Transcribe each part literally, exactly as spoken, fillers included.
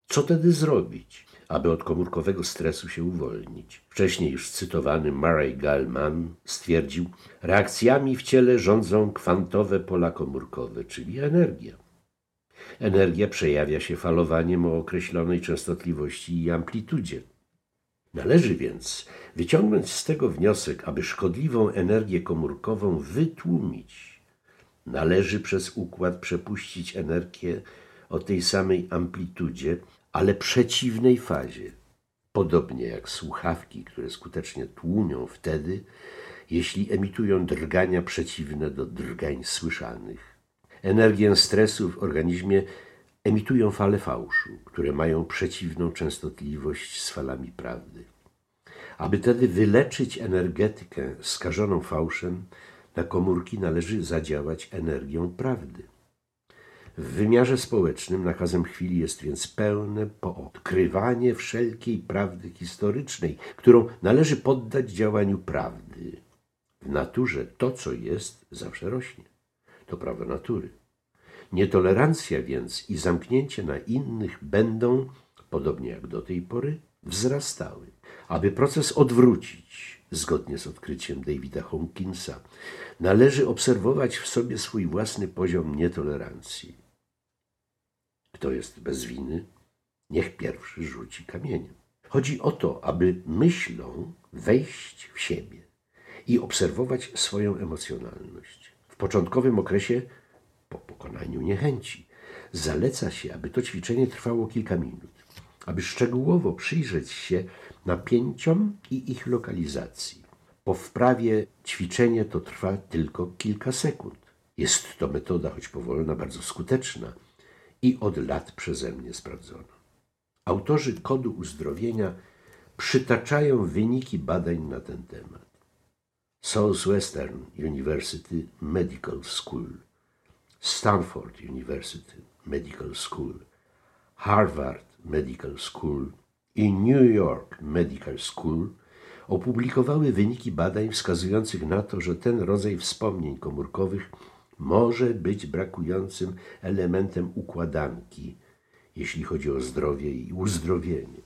Co tedy zrobić, aby od komórkowego stresu się uwolnić? Wcześniej już cytowany Murray Gell-Mann stwierdził, reakcjami w ciele rządzą kwantowe pola komórkowe, czyli energia. Energia przejawia się falowaniem o określonej częstotliwości i amplitudzie. Należy więc wyciągnąć z tego wniosek, aby szkodliwą energię komórkową wytłumić. Należy przez układ przepuścić energię o tej samej amplitudzie, ale przeciwnej fazie. Podobnie jak słuchawki, które skutecznie tłumią wtedy, jeśli emitują drgania przeciwne do drgań słyszanych. Energię stresu w organizmie emitują fale fałszu, które mają przeciwną częstotliwość z falami prawdy. Aby tedy wyleczyć energetykę skażoną fałszem, na komórki należy zadziałać energią prawdy. W wymiarze społecznym nakazem chwili jest więc pełne poodkrywanie wszelkiej prawdy historycznej, którą należy poddać działaniu prawdy. W naturze to, co jest, zawsze rośnie. To prawo natury. Nietolerancja więc i zamknięcie na innych będą, podobnie jak do tej pory, wzrastały. Aby proces odwrócić, zgodnie z odkryciem Davida Hawkinsa, należy obserwować w sobie swój własny poziom nietolerancji. Kto jest bez winy, niech pierwszy rzuci kamieniem. Chodzi o to, aby myślą wejść w siebie i obserwować swoją emocjonalność. W początkowym okresie, po pokonaniu niechęci, zaleca się, aby to ćwiczenie trwało kilka minut, aby szczegółowo przyjrzeć się napięciom i ich lokalizacji. Po wprawie ćwiczenie to trwa tylko kilka sekund. Jest to metoda, choć powolna, bardzo skuteczna i od lat przeze mnie sprawdzona. Autorzy kodu uzdrowienia przytaczają wyniki badań na ten temat. Southwestern University Medical School, Stanford University Medical School, Harvard Medical School i New York Medical School opublikowały wyniki badań wskazujących na to, że ten rodzaj wspomnień komórkowych może być brakującym elementem układanki, jeśli chodzi o zdrowie i uzdrowienie.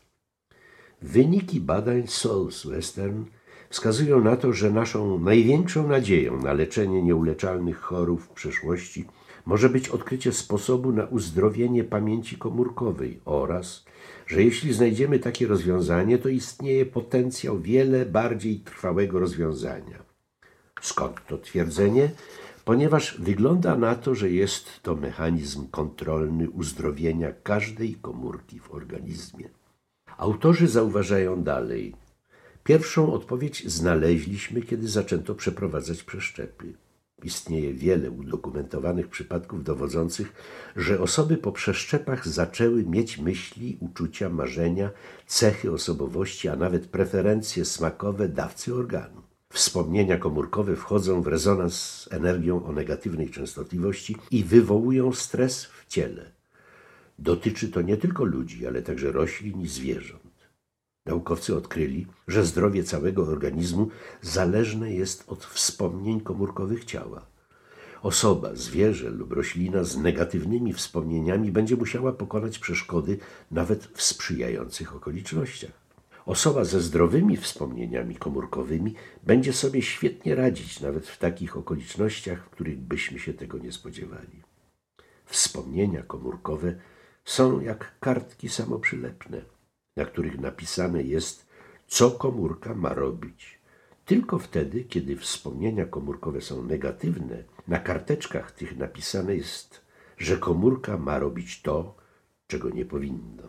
Wyniki badań Southwestern wskazują na to, że naszą największą nadzieją na leczenie nieuleczalnych chorób w przyszłości może być odkrycie sposobu na uzdrowienie pamięci komórkowej oraz, że jeśli znajdziemy takie rozwiązanie, to istnieje potencjał wiele bardziej trwałego rozwiązania. Skąd to twierdzenie? Ponieważ wygląda na to, że jest to mechanizm kontrolny uzdrowienia każdej komórki w organizmie. Autorzy zauważają dalej. Pierwszą odpowiedź znaleźliśmy, kiedy zaczęto przeprowadzać przeszczepy. Istnieje wiele udokumentowanych przypadków dowodzących, że osoby po przeszczepach zaczęły mieć myśli, uczucia, marzenia, cechy osobowości, a nawet preferencje smakowe dawcy organu. Wspomnienia komórkowe wchodzą w rezonans z energią o negatywnej częstotliwości i wywołują stres w ciele. Dotyczy to nie tylko ludzi, ale także roślin i zwierząt. Naukowcy odkryli, że zdrowie całego organizmu zależne jest od wspomnień komórkowych ciała. Osoba, zwierzę lub roślina z negatywnymi wspomnieniami będzie musiała pokonać przeszkody nawet w sprzyjających okolicznościach. Osoba ze zdrowymi wspomnieniami komórkowymi będzie sobie świetnie radzić nawet w takich okolicznościach, w których byśmy się tego nie spodziewali. Wspomnienia komórkowe są jak kartki samoprzylepne, na których napisane jest, co komórka ma robić. Tylko wtedy, kiedy wspomnienia komórkowe są negatywne, na karteczkach tych napisane jest, że komórka ma robić to, czego nie powinno.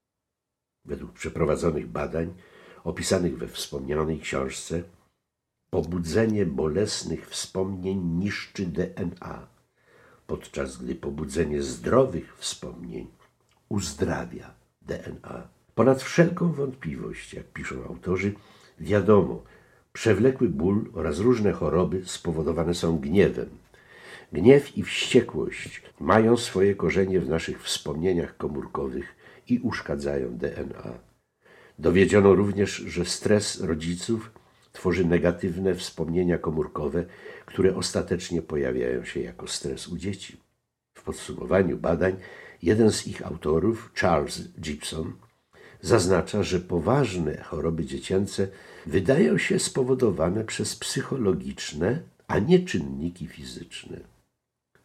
Według przeprowadzonych badań, opisanych we wspomnianej książce, pobudzenie bolesnych wspomnień niszczy D N A, podczas gdy pobudzenie zdrowych wspomnień uzdrawia D N A. Ponad wszelką wątpliwość, jak piszą autorzy, wiadomo, przewlekły ból oraz różne choroby spowodowane są gniewem. Gniew i wściekłość mają swoje korzenie w naszych wspomnieniach komórkowych i uszkadzają D N A. Dowiedziono również, że stres rodziców tworzy negatywne wspomnienia komórkowe, które ostatecznie pojawiają się jako stres u dzieci. W podsumowaniu badań Jeden z ich autorów, Charles Gibson, zaznacza, że poważne choroby dziecięce wydają się spowodowane przez psychologiczne, a nie czynniki fizyczne.